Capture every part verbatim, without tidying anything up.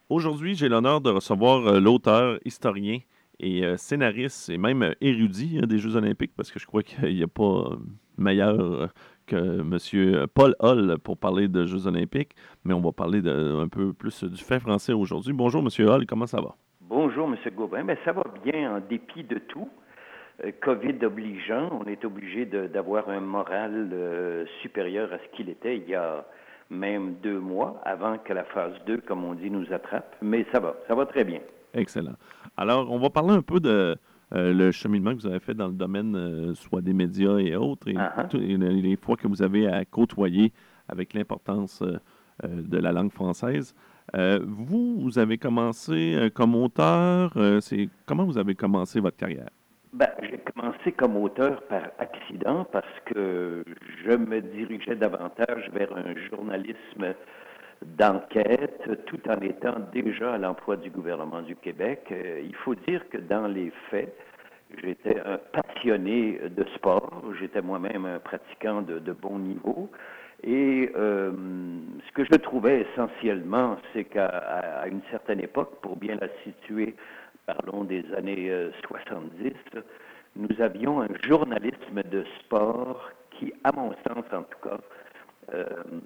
Aujourd'hui, j'ai l'honneur de recevoir euh, l'auteur, historien et euh, scénariste et même euh, érudit hein, des Jeux olympiques, parce que je crois qu'il n'y a pas euh, meilleur euh, que M. Paul Hull pour parler de Jeux olympiques, mais on va parler de, un peu plus du fait français aujourd'hui. Bonjour, M. Hull, comment ça va? Bonjour, M. Gauvin. Ben, ça va bien en dépit de tout. Euh, COVID obligeant, on est obligé de- d'avoir un moral euh, supérieur à ce qu'il était il y a même deux mois, avant que la phase deux, comme on dit, nous attrape. Mais ça va, ça va très bien. Excellent. Alors, on va parler un peu de euh, le cheminement que vous avez fait dans le domaine, euh, soit des médias et autres, et, Ah, ah. tout- et les les fois que vous avez à côtoyer avec l'importance euh, euh, de la langue française. Euh, vous, vous avez commencé euh, comme auteur. Euh, c'est comment vous avez commencé votre carrière? Ben, j'ai commencé comme auteur par accident parce que je me dirigeais davantage vers un journalisme d'enquête tout en étant déjà à l'emploi du gouvernement du Québec. Euh, il faut dire que dans les faits, j'étais un passionné de sport, j'étais moi-même un pratiquant de, de bon niveau. Et euh, ce que je trouvais essentiellement, c'est qu'à à- à une certaine époque, pour bien la situer, parlons des années euh, soixante-dix, nous avions un journalisme de sport qui, à mon sens en tout cas, euh,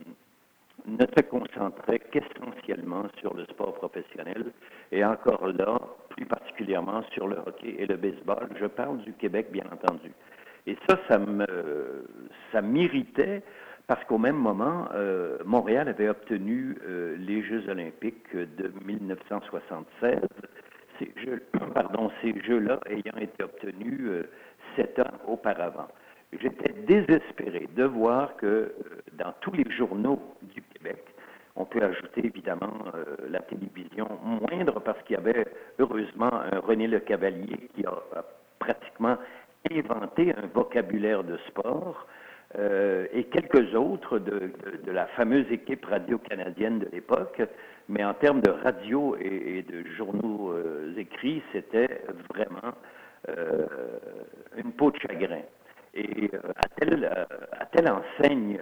ne se concentrait qu'essentiellement sur le sport professionnel et encore là, plus particulièrement sur le hockey et le baseball. Je parle du Québec, bien entendu. Et ça, ça me, ça m'irritait parce qu'au même moment, euh, Montréal avait obtenu euh, les Jeux olympiques de mille neuf cent soixante-seize. Ces jeux, pardon, ces jeux-là ayant été obtenus euh, sept ans auparavant. J'étais désespéré de voir que euh, dans tous les journaux du Québec, on peut ajouter évidemment euh, la télévision moindre parce qu'il y avait heureusement un René Le Cavalier qui a, a pratiquement inventé un vocabulaire de sport euh, et quelques autres de, de, de la fameuse équipe radio-canadienne de l'époque. Mais en termes de radio et, et de journaux euh, écrits, c'était vraiment euh, une peau de chagrin. Et euh, à, telle, euh, à telle enseigne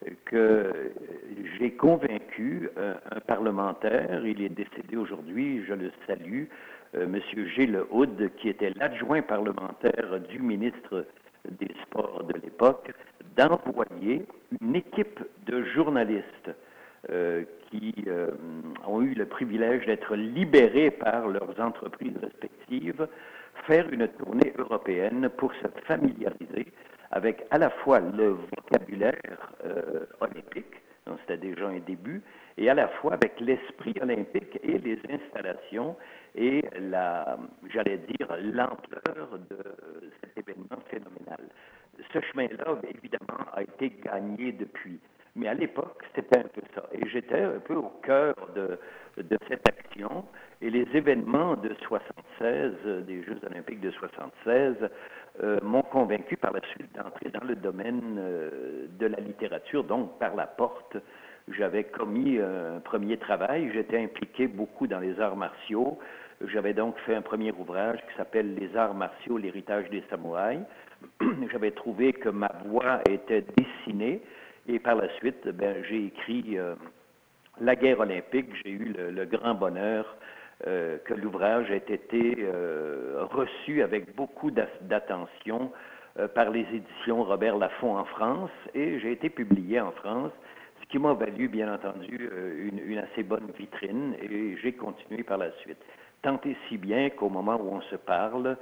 que j'ai convaincu euh, un parlementaire, il est décédé aujourd'hui, je le salue, euh, M. Gilles Houd, qui était l'adjoint parlementaire du ministre des Sports de l'époque, d'envoyer une équipe de journalistes euh, qui euh, ont eu le privilège d'être libérés par leurs entreprises respectives, faire une tournée européenne pour se familiariser avec à la fois le vocabulaire euh, olympique, donc c'était déjà un début, et à la fois avec l'esprit olympique et les installations et la, j'allais dire, l'ampleur de cet événement phénoménal. Ce chemin-là, évidemment, a été gagné depuis. Mais à l'époque, c'était un peu ça. Et j'étais un peu au cœur de, de cette action. Et les événements de soixante-seize, des Jeux olympiques de soixante-seize, euh, m'ont convaincu par la suite d'entrer dans le domaine euh, de la littérature, donc par la porte. J'avais commis un premier travail, j'étais impliqué beaucoup dans les arts martiaux. J'avais donc fait un premier ouvrage qui s'appelle Les arts martiaux, l'héritage des samouraïs. J'avais trouvé que ma voix était dessinée et par la suite, ben, j'ai écrit euh, La guerre olympique. J'ai eu le, le grand bonheur euh, que l'ouvrage ait été euh, reçu avec beaucoup d'attention euh, par les éditions Robert Laffont en France et j'ai été publié en France, ce qui m'a valu, bien entendu, euh, une, une assez bonne vitrine et j'ai continué par la suite. Tant et si bien qu'au moment où on se parle,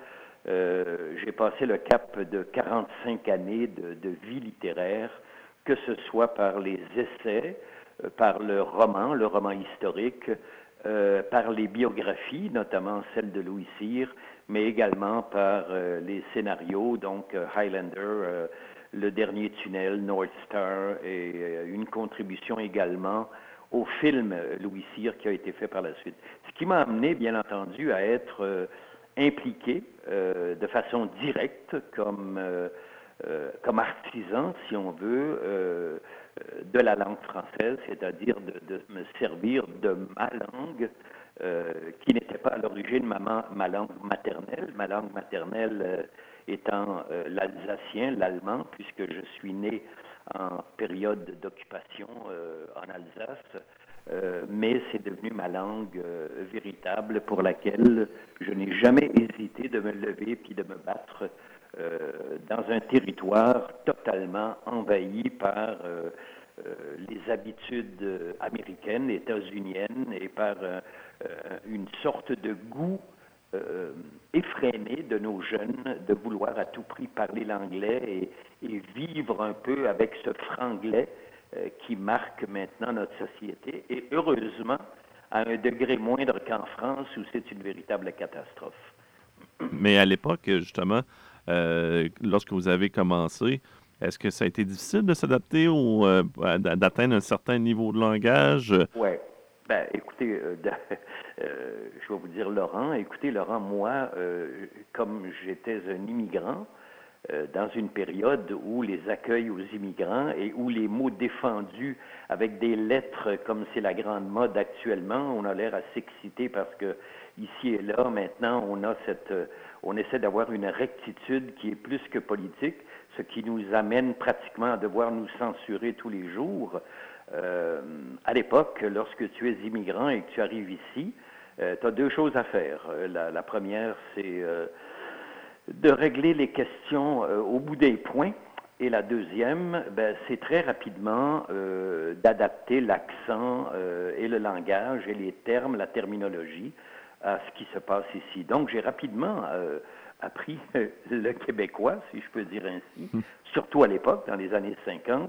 euh, j'ai passé le cap de quarante-cinq années de, de vie littéraire, que ce soit par les essais, euh, par le roman, le roman historique, euh, par les biographies, notamment celle de Louis Cyr, mais également par euh, les scénarios, donc euh, Highlander, euh, Le Dernier Tunnel, North Star, et euh, une contribution également au film euh, Louis Cyr qui a été fait par la suite. Ce qui m'a amené, bien entendu, à être euh, impliqué euh, de façon directe comme, euh, euh, comme artisan, si on veut, euh, de la langue française, c'est-à-dire de, de me servir de ma langue, euh, qui n'était pas à l'origine ma, ma langue maternelle, ma langue maternelle euh, étant euh, l'alsacien, l'allemand, puisque je suis né en période d'occupation euh, en Alsace. euh, mais c'est devenu ma langue euh, véritable pour laquelle je n'ai jamais hésité de me lever puis de me battre euh, dans un territoire totalement envahi par euh, euh, les habitudes américaines, états-uniennes et par euh, euh, une sorte de goût euh, effréné de nos jeunes de vouloir à tout prix parler l'anglais et, et vivre un peu avec ce franglais euh, qui marque maintenant notre société, et heureusement à un degré moindre qu'en France où c'est une véritable catastrophe. Mais à l'époque, justement, euh, lorsque vous avez commencé, est-ce que ça a été difficile de s'adapter ou euh, d'atteindre un certain niveau de langage? Oui. Ben, écoutez, euh, de, euh, je vais vous dire, Laurent, écoutez, Laurent, moi, euh, comme j'étais un immigrant, euh, dans une période où les accueils aux immigrants et où les mots défendus avec des lettres, comme c'est la grande mode actuellement, on a l'air à s'exciter parce que ici et là, maintenant, on a cette, euh, on essaie d'avoir une rectitude qui est plus que politique, ce qui nous amène pratiquement à devoir nous censurer tous les jours. Euh, à l'époque, lorsque tu es immigrant et que tu arrives ici, euh, tu as deux choses à faire. La, la première, c'est euh, de régler les questions euh, au bout des points. Et la deuxième, ben, c'est très rapidement euh, d'adapter l'accent euh, et le langage et les termes, la terminologie à ce qui se passe ici. Donc, j'ai rapidement euh, appris le québécois, si je peux dire ainsi, surtout à l'époque, dans les années cinquante.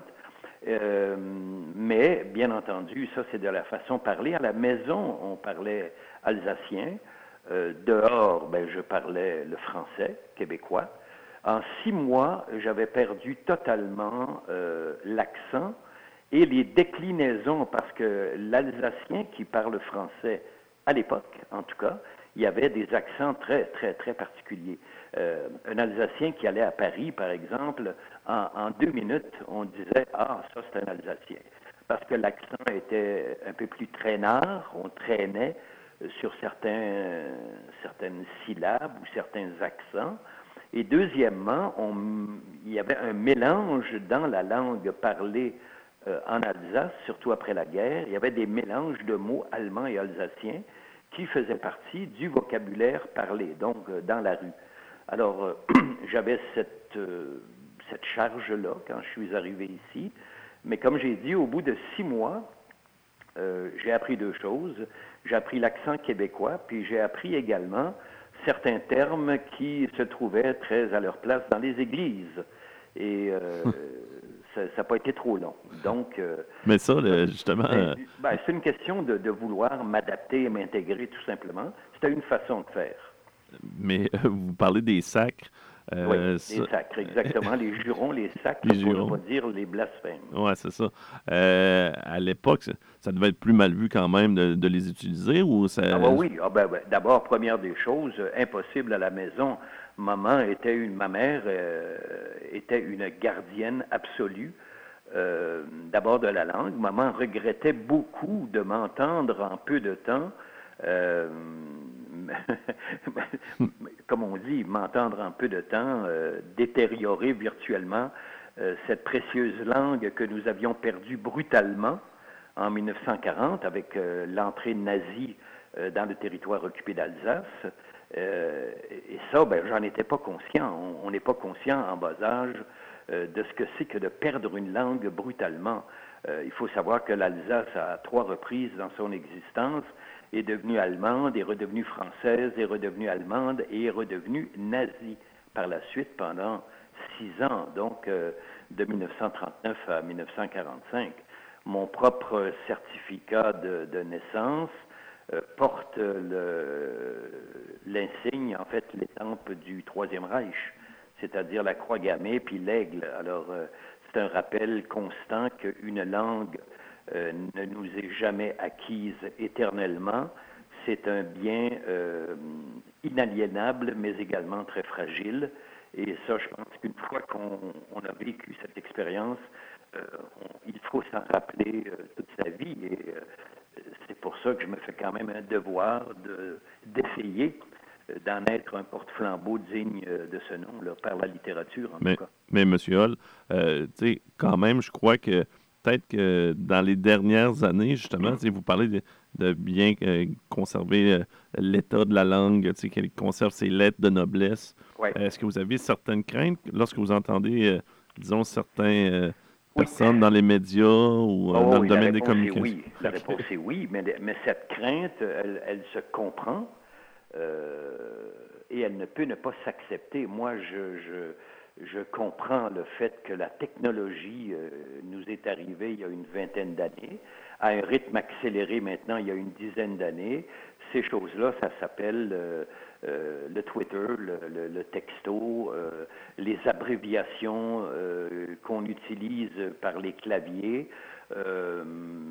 Euh, mais, bien entendu, ça, c'est de la façon de parler. À la maison, on parlait alsacien. Euh, dehors, ben, je parlais le français québécois. En six mois, j'avais perdu totalement euh, l'accent et les déclinaisons, parce que l'alsacien qui parle français, à l'époque, en tout cas, il y avait des accents très, très, très particuliers. Euh, un Alsacien qui allait à Paris, par exemple, en, en deux minutes, on disait « Ah, ça, c'est un Alsacien ». Parce que l'accent était un peu plus traînard, on traînait sur certains, certaines syllabes ou certains accents. Et deuxièmement, on, il y avait un mélange dans la langue parlée euh, en Alsace, surtout après la guerre. Il y avait des mélanges de mots allemands et alsaciens qui faisaient partie du vocabulaire parlé, donc euh, dans la rue. Alors, euh, j'avais cette, euh, cette charge-là quand je suis arrivé ici. Mais comme j'ai dit, au bout de six mois, euh, j'ai appris deux choses. J'ai appris l'accent québécois, puis j'ai appris également certains termes qui se trouvaient très à leur place dans les églises. Et euh, ça n'a pas été trop long. Donc, euh, Mais ça, là, justement... ben, ben, c'est une question de, de vouloir m'adapter et m'intégrer tout simplement. C'était une façon de faire. Mais euh, vous parlez des sacres. Euh, oui, les ça... sacres, exactement. Les jurons, les sacres, les pour jurons. ne pas dire les blasphèmes. Oui, c'est ça. Euh, à l'époque, ça, ça devait être plus mal vu quand même de, de les utiliser ou ça... Ah ben oui, ah ben, ben, d'abord, première des choses, euh, impossible à la maison. Maman était une, ma mère euh, était une gardienne absolue. Euh, d'abord de la langue. Maman regrettait beaucoup de m'entendre en peu de temps. Euh, comme on dit, m'entendre en peu de temps, euh, détériorer virtuellement euh, cette précieuse langue que nous avions perdue brutalement en mille neuf cent quarante avec euh, l'entrée nazie euh, dans le territoire occupé d'Alsace. Euh, et ça, ben, j'en étais pas conscient. On n'est pas conscient en bas âge euh, de ce que c'est que de perdre une langue brutalement. Euh, il faut savoir que l'Alsace, à trois reprises dans son existence, est devenue allemande, est redevenue française, est redevenue allemande et est redevenue nazie par la suite pendant six ans, donc euh, de mille neuf cent trente-neuf à mille neuf cent quarante-cinq. Mon propre certificat de, de naissance euh, porte le, l'insigne, en fait, l'étampe du Troisième Reich, c'est-à-dire la croix gammée puis l'aigle. Alors, euh, c'est un rappel constant qu'une langue euh, ne nous est jamais acquise éternellement. C'est un bien euh, inaliénable, mais également très fragile. Et ça, je pense qu'une fois qu'on on a vécu cette expérience, euh, on, il faut s'en rappeler euh, toute sa vie. Et euh, c'est pour ça que je me fais quand même un devoir de, d'essayer d'en être un porte-flambeau digne de ce nom, là, par la littérature, en mais, tout cas. Mais, M. Hall, euh, tu sais, quand même, je crois que peut-être que dans les dernières années, justement, vous parlez de, de bien euh, conserver euh, l'état de la langue, qu'elle conserve ses lettres de noblesse. Ouais. Est-ce que vous avez certaines craintes lorsque vous entendez, euh, disons, certains euh, Oui. personnes dans les médias ou euh, Oh, dans oui, le domaine la des réponse est communications? oui. La réponse est oui, mais, mais cette crainte, elle, elle se comprend euh, et elle ne peut ne pas s'accepter. Moi, je, je, je comprends le fait que la technologie euh, nous est arrivée il y a une vingtaine d'années, à un rythme accéléré maintenant il y a une dizaine d'années. Ces choses-là, ça s'appelle euh, euh, le Twitter, le, le, le texto, euh, les abréviations euh, qu'on utilise par les claviers. Euh,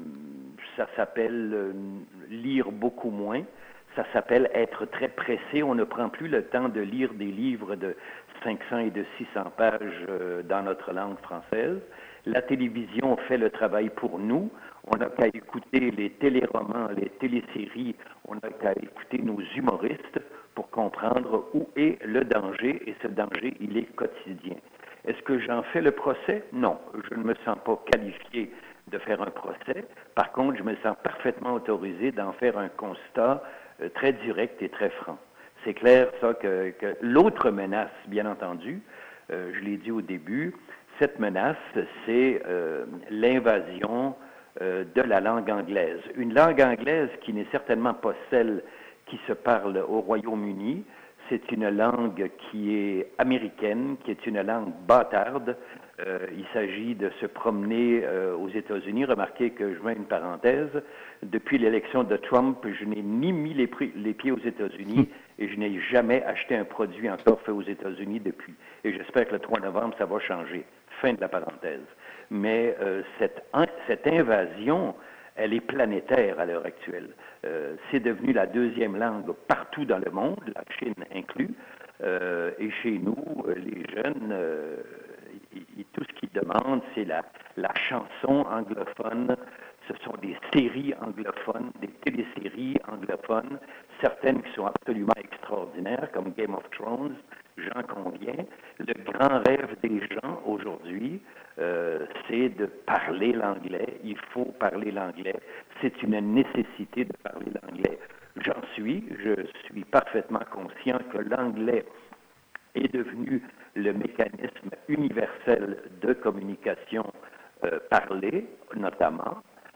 ça s'appelle euh, lire beaucoup moins. Ça s'appelle être très pressé. On ne prend plus le temps de lire des livres de cinq cents et de six cents pages euh, dans notre langue française. La télévision fait le travail pour nous. On n'a qu'à écouter les téléromans, les téléséries, on n'a qu'à écouter nos humoristes pour comprendre où est le danger, et ce danger, il est quotidien. Est-ce que j'en fais le procès? Non, je ne me sens pas qualifié de faire un procès. Par contre, je me sens parfaitement autorisé d'en faire un constat euh, très direct et très franc. C'est clair, ça, que, que l'autre menace, bien entendu, euh, je l'ai dit au début, cette menace, c'est euh, l'invasion euh, de la langue anglaise. Une langue anglaise qui n'est certainement pas celle qui se parle au Royaume-Uni. C'est une langue qui est américaine, qui est une langue bâtarde. Euh, il s'agit de se promener euh, aux États-Unis. Remarquez que je mets une parenthèse. Depuis l'élection de Trump, je n'ai ni mis les, pri- les pieds aux États-Unis et je n'ai jamais acheté un produit encore fait aux États-Unis depuis. Et j'espère que le trois novembre, ça va changer. Fin de la parenthèse. Mais euh, cette, cette invasion, elle est planétaire à l'heure actuelle. Euh, c'est devenu la deuxième langue partout dans le monde, la Chine inclus. Euh, et chez nous, euh, les jeunes, euh, y, y, tout ce qu'ils demandent, c'est la, la chanson anglophone. Ce sont des séries anglophones, des téléséries anglophones, certaines qui sont absolument extraordinaires, comme Game of Thrones, j'en conviens. Le grand rêve des gens aujourd'hui, euh, c'est de parler l'anglais. Il faut parler l'anglais. C'est une nécessité de parler l'anglais. J'en suis, je suis parfaitement conscient que l'anglais est devenu le mécanisme universel de communication euh, parlée, notamment.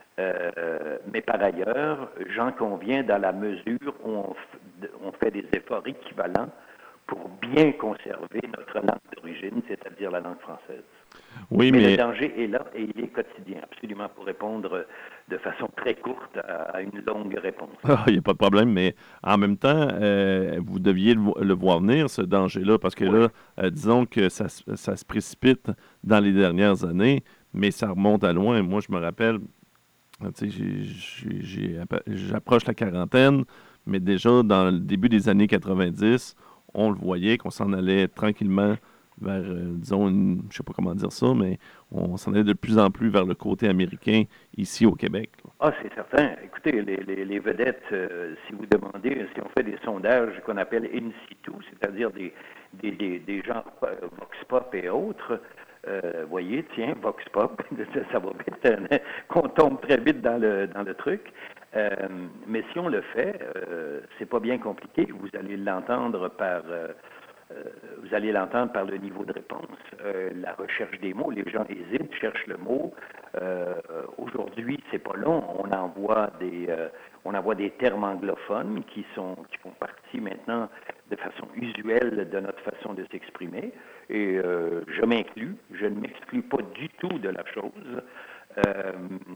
Euh, mais par ailleurs, j'en conviens dans la mesure où on, f- on fait des efforts équivalents pour bien conserver notre langue d'origine, c'est-à-dire la langue française. Oui, mais, mais le danger est là et il est quotidien, absolument, pour répondre de façon très courte à, à une longue réponse. ah, il n'y a pas de problème, mais en même temps, euh, vous deviez le, vo- le voir venir, ce danger-là, parce que Oui. là, euh, disons que ça, se- ça se précipite dans les dernières années, mais ça remonte à loin. Moi, je me rappelle, tu sais, j'ai- j'ai- j'ai appa- j'approche la quarantaine, mais déjà dans le début des années quatre-vingt-dix, on le voyait qu'on s'en allait tranquillement vers, euh, disons, une- je sais pas comment dire ça, mais on s'en allait de plus en plus vers le côté américain ici au Québec, là. Ah, c'est certain. Écoutez, les, les, les vedettes, euh, si vous demandez, si on fait des sondages qu'on appelle in situ, c'est-à-dire des, des, des, des gens euh, Vox Pop et autres, euh, voyez, tiens, Vox Pop, ça va vite, euh, qu'on tombe très vite dans le, dans le truc. Euh, mais si on le fait, euh, c'est pas bien compliqué. Vous allez l'entendre par... euh, Euh, vous allez l'entendre par le niveau de réponse, euh, la recherche des mots. Les gens hésitent, cherchent le mot. Euh, aujourd'hui, c'est pas long. On envoie des, euh, on envoie des termes anglophones qui sont, qui font partie maintenant de façon usuelle de notre façon de s'exprimer. Et euh, je m'inclus. Je ne m'exclus pas du tout de la chose. Euh,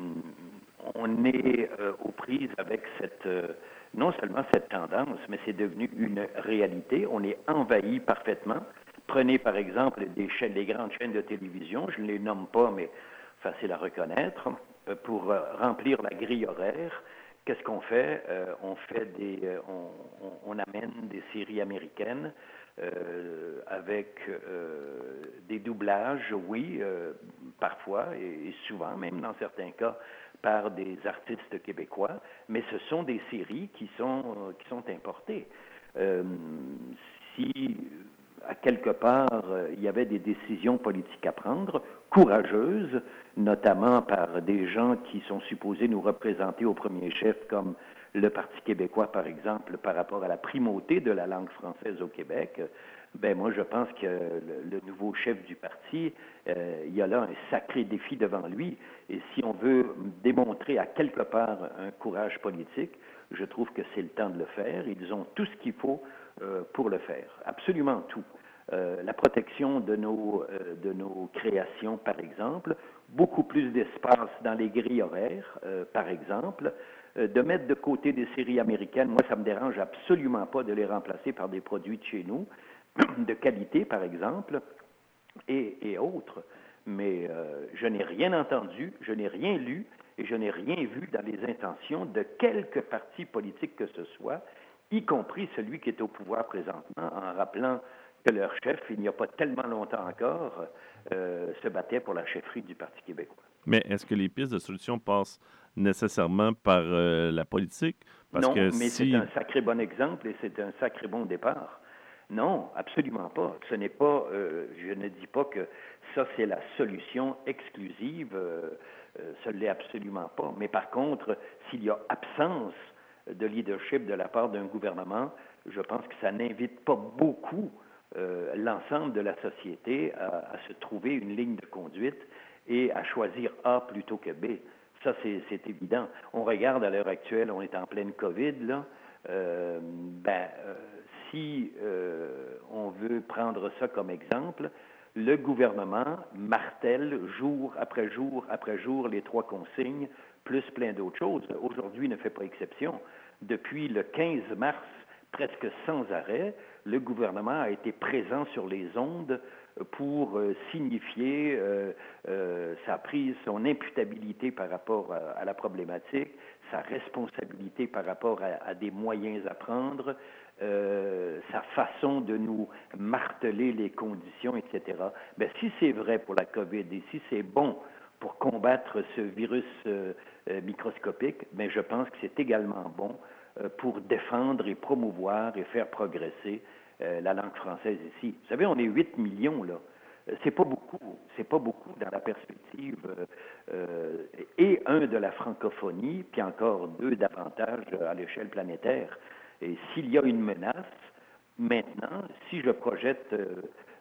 on est euh, aux prises avec cette euh, non seulement cette tendance, mais c'est devenu une réalité. On est envahi parfaitement. Prenez par exemple des chaînes, des grandes chaînes de télévision, je ne les nomme pas, mais facile à reconnaître, euh, pour euh, remplir la grille horaire. Qu'est-ce qu'on fait? Euh, on fait des, euh, on, on, on amène des séries américaines euh, avec euh, des doublages, oui, euh, parfois et, et souvent, même dans certains cas, par des artistes québécois, mais ce sont des séries qui sont, qui sont importées. Euh, si à quelque part, euh, il y avait des décisions politiques à prendre, courageuses, notamment par des gens qui sont supposés nous représenter au premier chef, comme le Parti québécois, par exemple, par rapport à la primauté de la langue française au Québec. Ben moi, je pense que le, le nouveau chef du parti, euh, il y a là un sacré défi devant lui. Et si on veut démontrer à quelque part un courage politique, je trouve que c'est le temps de le faire. Ils ont tout ce qu'il faut euh, pour le faire, absolument tout. Euh, la protection de nos, euh, de nos créations, par exemple, beaucoup plus d'espace dans les grilles horaires, euh, par exemple, euh, de mettre de côté des séries américaines. Moi, ça me dérange absolument pas de les remplacer par des produits de chez nous, de qualité, par exemple, et, et autres. Mais euh, je n'ai rien entendu, je n'ai rien lu et je n'ai rien vu dans les intentions de quelque parti politique que ce soit, y compris celui qui est au pouvoir présentement, en rappelant que leur chef, il n'y a pas tellement longtemps encore, euh, se battait pour la chefferie du Parti québécois. Mais est-ce que les pistes de solution passent nécessairement par euh, la politique? Parce Non, que mais c'est si... un sacré bon exemple et c'est un sacré bon départ. Non, absolument pas. Ce n'est pas, euh, je ne dis pas que ça c'est la solution exclusive, euh, euh, ce ne l'est absolument pas. Mais par contre, s'il y a absence de leadership de la part d'un gouvernement, je pense que ça n'invite pas beaucoup euh, l'ensemble de la société à, à se trouver une ligne de conduite et à choisir A plutôt que B. Ça, c'est, c'est évident. On regarde à l'heure actuelle, on est en pleine COVID, là. Euh, ben, euh, si euh, on veut prendre ça comme exemple, le gouvernement martèle jour après jour après jour les trois consignes, plus plein d'autres choses. Aujourd'hui ne fait pas exception. Depuis le quinze mars, presque sans arrêt, le gouvernement a été présent sur les ondes pour euh, signifier euh, euh, sa prise, son imputabilité par rapport à, à la problématique, sa responsabilité par rapport à, à des moyens à prendre, euh, sa façon de nous marteler les conditions, et cetera. Bien, si c'est vrai pour la COVID et si c'est bon pour combattre ce virus euh, euh, microscopique, bien, je pense que c'est également bon euh, pour défendre et promouvoir et faire progresser euh, la langue française ici. Vous savez, on est huit millions, là. C'est pas beaucoup, c'est pas beaucoup dans la perspective euh, euh, et un de la francophonie, puis encore deux davantage à l'échelle planétaire. Et s'il y a une menace, maintenant, si je projette euh,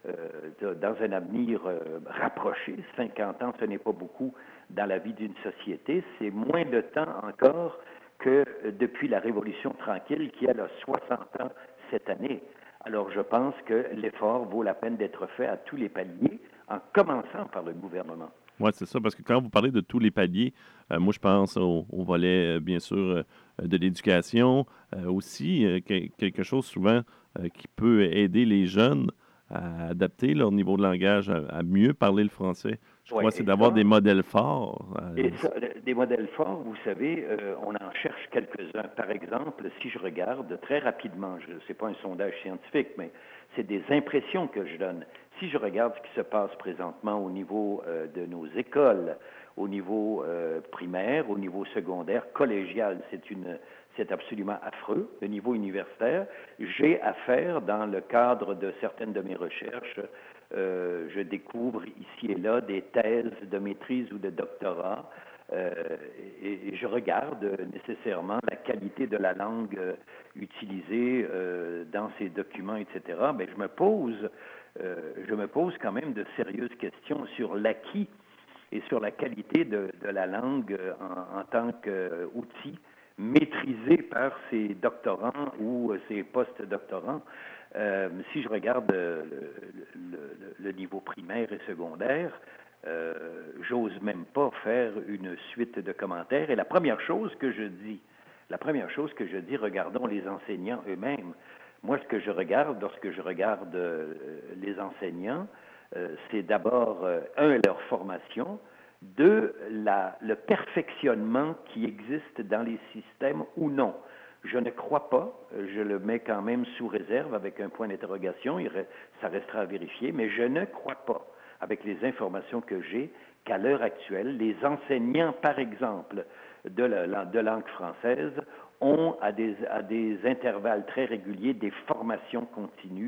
euh, dans un avenir euh, rapproché, cinquante ans, ce n'est pas beaucoup dans la vie d'une société, c'est moins de temps encore que depuis la Révolution tranquille qui a là, soixante ans cette année. Alors, je pense que l'effort vaut la peine d'être fait à tous les paliers, en commençant par le gouvernement. Oui, c'est ça, parce que quand vous parlez de tous les paliers, euh, moi je pense au, au volet, euh, bien sûr, euh, de l'éducation, euh, aussi euh, que- quelque chose souvent euh, qui peut aider les jeunes à adapter leur niveau de langage, à, à mieux parler le français. Je Oui, crois que c'est et d'avoir des ça, modèles forts. et euh, ça, des modèles forts, vous savez, euh, on en cherche quelques-uns. Par exemple, si je regarde très rapidement, ce n'est pas un sondage scientifique, mais c'est des impressions que je donne. Si je regarde ce qui se passe présentement au niveau euh, de nos écoles, au niveau euh, primaire, au niveau secondaire, collégial, c'est une, c'est absolument affreux. Le niveau universitaire, j'ai affaire, dans le cadre de certaines de mes recherches, euh, je découvre ici et là des thèses de maîtrise ou de doctorat. Euh, et, et je regarde nécessairement la qualité de la langue euh, utilisée euh, dans ces documents, et cetera. Mais je me pose, euh, je me pose quand même de sérieuses questions sur l'acquis et sur la qualité de, de la langue en, en tant qu'outil maîtrisé par ces doctorants ou ces post-doctorants. Euh, si je regarde euh, le, le, le niveau primaire et secondaire, euh, j'ose même pas faire une suite de commentaires. Et la première chose que je dis, la première chose que je dis, regardons les enseignants eux-mêmes. Moi, ce que je regarde lorsque je regarde euh, les enseignants, euh, c'est d'abord, euh, un, leur formation, deux, la, le perfectionnement qui existe dans les systèmes ou non. Je ne crois pas, je le mets quand même sous réserve avec un point d'interrogation, ça restera à vérifier, mais je ne crois pas, avec les informations que j'ai, qu'à l'heure actuelle, les enseignants, par exemple, de, la, de langue française ont à des, à des intervalles très réguliers des formations continues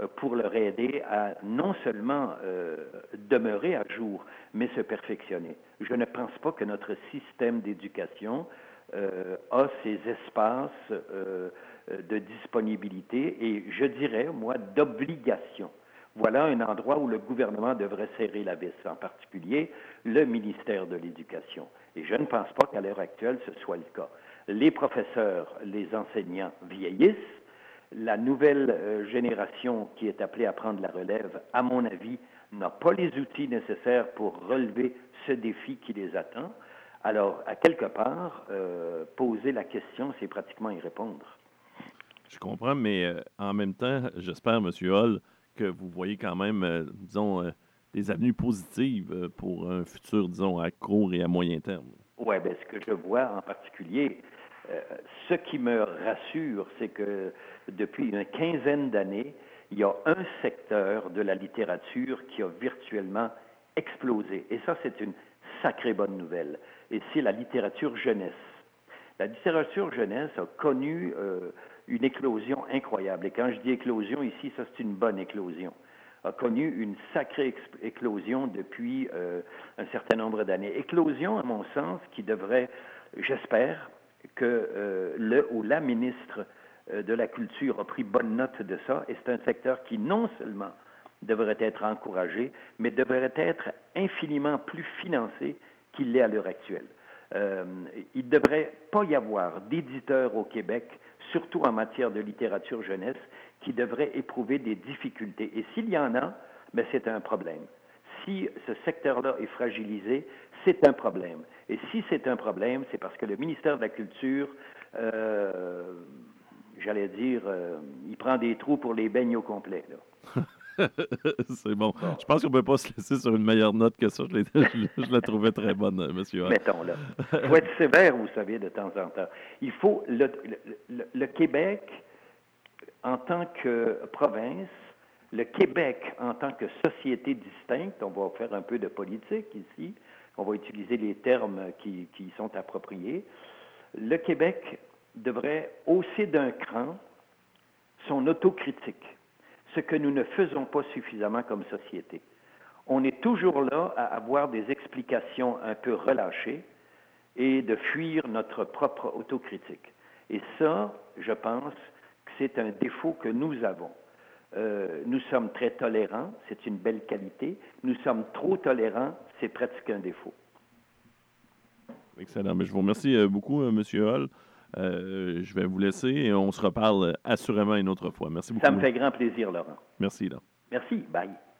euh, pour leur aider à non seulement euh, demeurer à jour, mais se perfectionner. Je ne pense pas que notre système d'éducation euh, a ces espaces euh, de disponibilité et, je dirais, moi, d'obligation. Voilà un endroit où le gouvernement devrait serrer la vis, en particulier le ministère de l'Éducation. Et je ne pense pas qu'à l'heure actuelle, ce soit le cas. Les professeurs, les enseignants vieillissent. La nouvelle euh, génération qui est appelée à prendre la relève, à mon avis, n'a pas les outils nécessaires pour relever ce défi qui les attend. Alors, à quelque part, euh, poser la question, c'est pratiquement y répondre. Je comprends, mais euh, en même temps, j'espère, M. Hall, que vous voyez quand même, euh, disons, euh, des avenues positives euh, pour un futur, disons, à court et à moyen terme. Oui, bien, ce que je vois en particulier, euh, ce qui me rassure, c'est que depuis une quinzaine d'années, il y a un secteur de la littérature qui a virtuellement explosé. Et ça, c'est une sacrée bonne nouvelle. Et c'est la littérature jeunesse. La littérature jeunesse a connu euh, une éclosion incroyable. Et quand je dis éclosion ici, ça c'est une bonne éclosion. A connu une sacrée éclosion depuis euh, un certain nombre d'années. Éclosion, à mon sens, qui devrait, j'espère, que euh, le ou la ministre euh, de la Culture a pris bonne note de ça, et c'est un secteur qui non seulement devrait être encouragé, mais devrait être infiniment plus financé qu'il l'est à l'heure actuelle. Euh, il ne devrait pas y avoir d'éditeurs au Québec, surtout en matière de littérature jeunesse, qui devraient éprouver des difficultés. Et s'il y en a, ben c'est un problème. Si ce secteur-là est fragilisé, c'est un problème. Et si c'est un problème, c'est parce que le ministère de la Culture, euh, j'allais dire, euh, il prend des trous pour les beignes au complet, là. C'est bon. bon. Je pense qu'on ne peut pas se laisser sur une meilleure note que ça. Je, je, je la trouvais très bonne, M. Hall. Mettons-là. Il faut être sévère, vous savez, de temps en temps. Il faut... Le, le, le Québec, en tant que province, le Québec en tant que société distincte, on va faire un peu de politique ici, on va utiliser les termes qui, qui sont appropriés, le Québec devrait hausser d'un cran son autocritique, ce que nous ne faisons pas suffisamment comme société. On est toujours là à avoir des explications un peu relâchées et de fuir notre propre autocritique. Et ça, je pense que c'est un défaut que nous avons. Euh, nous sommes très tolérants, c'est une belle qualité. Nous sommes trop tolérants, c'est presque un défaut. Excellent. Mais je vous remercie beaucoup, M. Hall. Euh, je vais vous laisser et on se reparle assurément une autre fois. Merci beaucoup. Ça me fait grand plaisir, Laurent. Merci, là. Merci. Bye.